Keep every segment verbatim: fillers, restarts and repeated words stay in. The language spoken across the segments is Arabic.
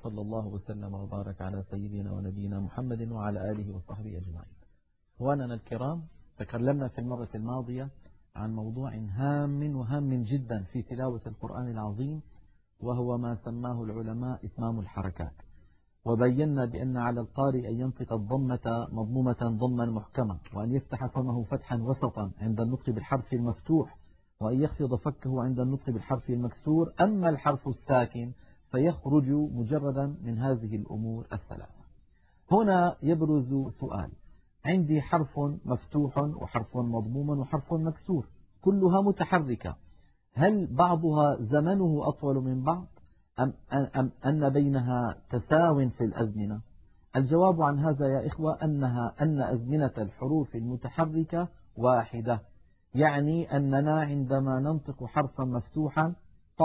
وصلى الله وسلم وبارك على سيدنا ونبينا محمد وعلى آله وصحبه أجمعين. إخواننا الكرام، تكلمنا في المرة الماضية عن موضوع هام وهام جدا في تلاوة القرآن العظيم، وهو ما سماه العلماء إتمام الحركات. وبينا بأن على القارئ أن ينطق الضمة مضمومة ضما محكمة، وأن يفتح فمه فتحا وسطا عند النطق بالحرف المفتوح، وأن يخفض فكه عند النطق بالحرف المكسور. أما الحرف الساكن فيخرج مجردا من هذه الأمور الثلاثة. هنا يبرز سؤال: عندي حرف مفتوح وحرف مضموم وحرف مكسور، كلها متحركة، هل بعضها زمنه أطول من بعض أم, أم أن بينها تساو في الأزمنة؟ الجواب عن هذا يا إخوة أنها أن أزمنة الحروف المتحركة واحدة، يعني أننا عندما ننطق حرفا مفتوحا ط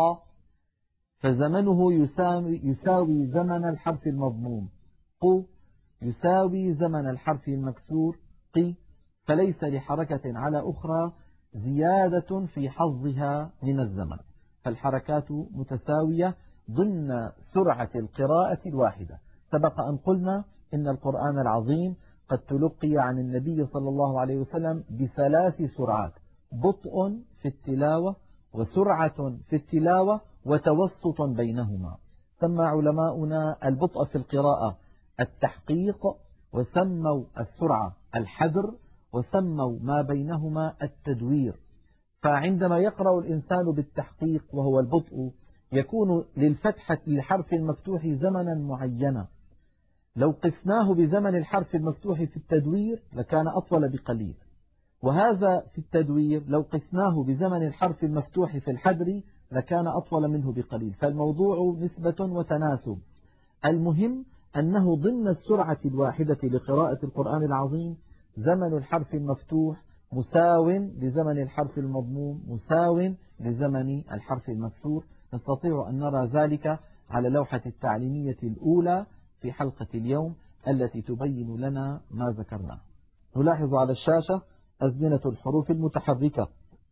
فزمنه يساوي, يساوي زمن الحرف المضموم، ق يساوي زمن الحرف المكسور، ق، فليس لحركة على أخرى زيادة في حظها من الزمن، فالحركات متساوية ضمن سرعة القراءة الواحدة. سبق أن قلنا إن القرآن العظيم قد تلقي عن النبي صلى الله عليه وسلم بثلاث سرعات: بطء في التلاوة، وسرعة في التلاوة، وتوسط بينهما. سمى علماؤنا البطء في القراءة التحقيق، وسموا السرعة الحذر، وسموا ما بينهما التدوير. فعندما يقرأ الإنسان بالتحقيق وهو البطء يكون للفتحة للحرف المفتوح زمنا معينا، لو قسناه بزمن الحرف المفتوح في التدوير لكان أطول بقليل، وهذا في التدوير لو قسناه بزمن الحرف المفتوح في الحذر لكان أطول منه بقليل، فالموضوع نسبة وتناسب. المهم أنه ضمن السرعة الواحدة لقراءة القرآن العظيم زمن الحرف المفتوح مساو لزمن الحرف المضموم مساو لزمن الحرف المكسور. نستطيع أن نرى ذلك على لوحة التعليمية الأولى في حلقة اليوم التي تبين لنا ما ذكرناه. نلاحظ على الشاشة أزمنة الحروف المتحركة.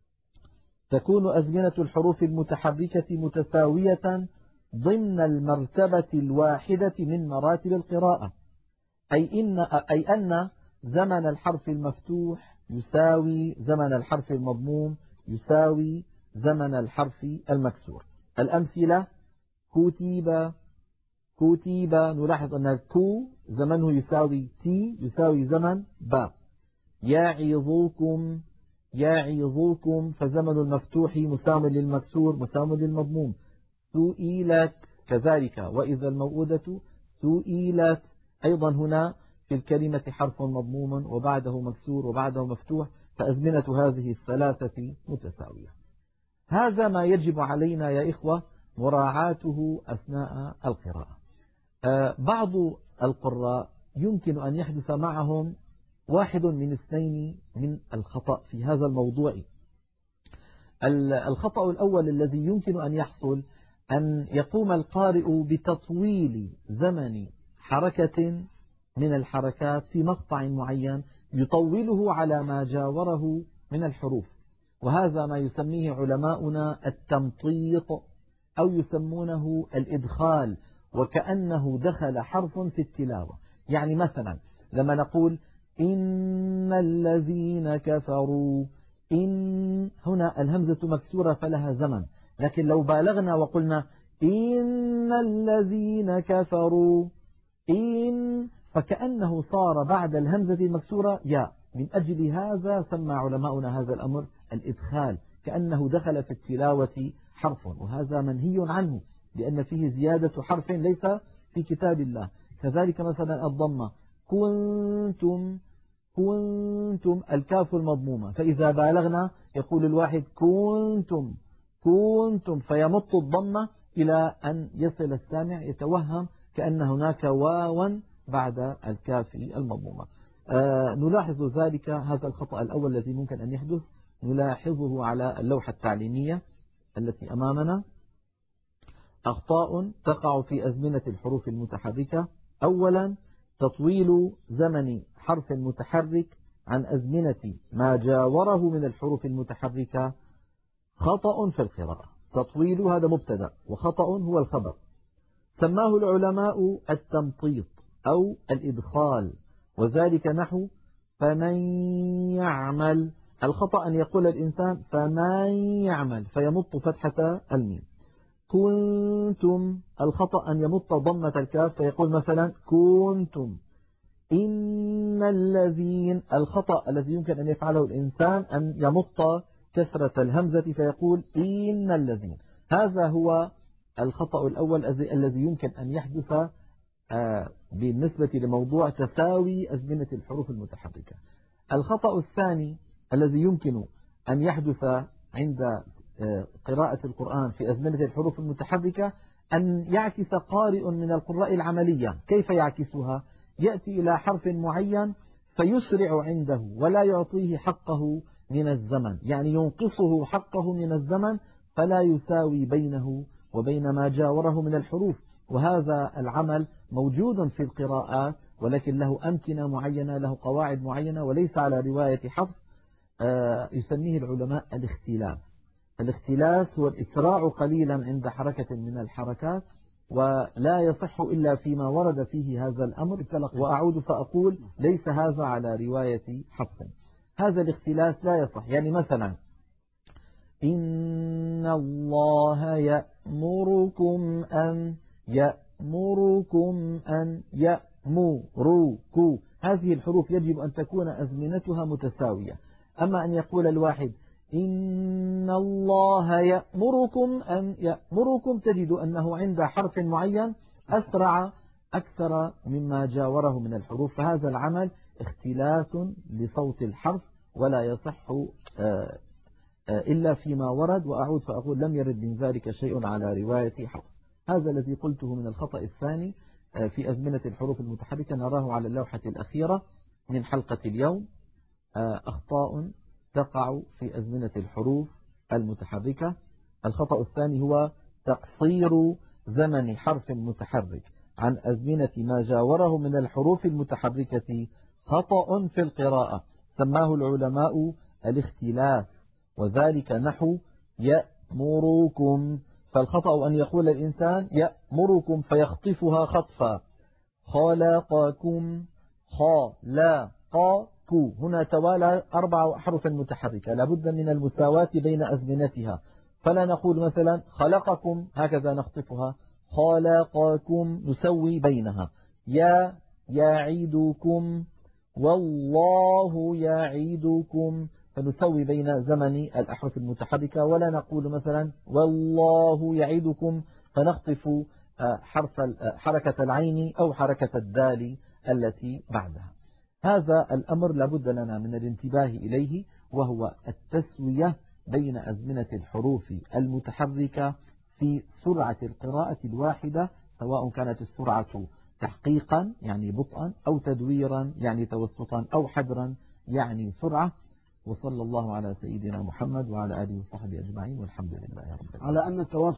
تكون أزمنة الحروف المتحركة متساوية ضمن المرتبة الواحدة من مراتب القراءة، أي, إن أي أن زمن الحرف المفتوح يساوي زمن الحرف المضموم يساوي زمن الحرف المكسور. الأمثلة: كتب كتب، نلاحظ أن الكو زمنه يساوي تي يساوي زمن با. يعظكم يعظكم، فزمن المفتوح مساو للمكسور مساو للمضموم. سئلت كذلك، وإذا الموءودة سئلت، أيضا هنا في الكلمة حرف مضموم وبعده مكسور وبعده مفتوح، فأزمنة هذه الثلاثة متساوية. هذا ما يجب علينا يا إخوة مراعاته أثناء القراءة. آه بعض القراء يمكن أن يحدث معهم واحد من اثنين من الخطأ في هذا الموضوع. الخطأ الأول الذي يمكن أن يحصل أن يقوم القارئ بتطويل زمن حركة من الحركات في مقطع معين يطوله على ما جاوره من الحروف، وهذا ما يسميه علماؤنا التمطيط، أو يسمونه الإدخال، وكأنه دخل حرف في التلاوة. يعني مثلا لما نقول إن الذين كفروا، إن هنا الهمزة مكسورة فلها زمن، لكن لو بالغنا وقلنا إن الذين كفروا إن، فكأنه صار بعد الهمزة المكسورة ياء. من أجل هذا سمى علماؤنا هذا الأمر الإدخال، كأنه دخل في التلاوة حرف، وهذا منهي عنه لأن فيه زيادة حرف ليس في كتاب الله. كذلك مثلا الضمة، كنتم كنتم الكاف المضمومة، فإذا بالغنا يقول الواحد كنتم كنتم فيمط الضمة إلى أن يصل السامع يتوهم كأن هناك واوا بعد الكاف المضمومة. آه نلاحظ ذلك، هذا الخطأ الأول الذي ممكن أن يحدث نلاحظه على اللوحة التعليمية التي أمامنا. أخطاء تقع في أزمنة الحروف المتحركة: أولا تطويل زمن حرف متحرك عن أزمنة ما جاوره من الحروف المتحركة، خطأ في القراءة. تطويل هذا مبتدأ وخطأ هو الخبر. سماه العلماء التمطيط أو الإدخال، وذلك نحو فمن يعمل. الخطأ أن يقول الإنسان فمن يعمل فيمط فتحة الميم. كنتم، الخطأ أن يمط ضمة الكاف فيقول مثلا كنتم. إن الذين، الخطأ الذي يمكن أن يفعله الإنسان أن يمط كسرة الهمزة فيقول إن الذين. هذا هو الخطأ الأول الذي يمكن أن يحدث بالنسبة لموضوع تساوي أزمنة الحروف المتحركة. الخطأ الثاني الذي يمكن أن يحدث عند قراءة القرآن في أزمنة الحروف المتحركة أن يعكس قارئ من القراء العملية. كيف يعكسها؟ يأتي إلى حرف معين فيسرع عنده ولا يعطيه حقه من الزمن، يعني ينقصه حقه من الزمن فلا يساوي بينه وبين ما جاوره من الحروف. وهذا العمل موجود في القراءات ولكن له أمكنة معينة، له قواعد معينة، وليس على رواية حفص. يسميه العلماء الاختلاس. الاختلاس هو الإسراع قليلا عند حركة من الحركات، ولا يصح إلا فيما ورد فيه هذا الأمر. وأعود فأقول ليس هذا على رواية حفص. هذا الاختلاس لا يصح. يعني مثلا إن الله يأمركم أن، يأمركم أن، يأمركم، هذه الحروف يجب أن تكون أزمنتها متساوية. أما أن يقول الواحد إن الله يأمركم أن، يأمركم، تجد أنه عند حرف معين أسرع أكثر مما جاوره من الحروف، فهذا العمل اختلاس لصوت الحرف ولا يصح إلا فيما ورد. وأعود فأقول لم يرد من ذلك شيء على رواية حفص. هذا الذي قلته من الخطأ الثاني في أزمنة الحروف المتحركة نراه على اللوحة الأخيرة من حلقة اليوم. أخطاء تقع في أزمنة الحروف المتحركة. الخطأ الثاني هو تقصير زمن حرف متحرك عن أزمنة ما جاوره من الحروف المتحركة، خطأ في القراءة سماه العلماء الاختلاس، وذلك نحو يأمركم. فالخطأ أن يقول الإنسان يأمركم فيخطفها خطفا. خلقكم، خلقكم، هنا توالى أربع أحرف متحركة لابد من المساواة بين أزمنتها، فلا نقول مثلا خلقكم هكذا نخطفها، خلقكم نسوي بينها. يا يعيدكم، والله يعيدكم، فنسوي بين زمن الأحرف المتحركة، ولا نقول مثلا والله يعيدكم فنخطف حرف حركة العين أو حركة الدال التي بعدها. هذا الأمر لابد لنا من الانتباه إليه، وهو التسوية بين أزمنة الحروف المتحركة في سرعة القراءة الواحدة، سواء كانت السرعة تحقيقا يعني بطئا، أو تدويرا يعني توسطا، أو حدرا يعني سرعة. وصلى الله على سيدنا محمد وعلى آله وصحبه أجمعين، والحمد لله رب العالمين. على أن التوافق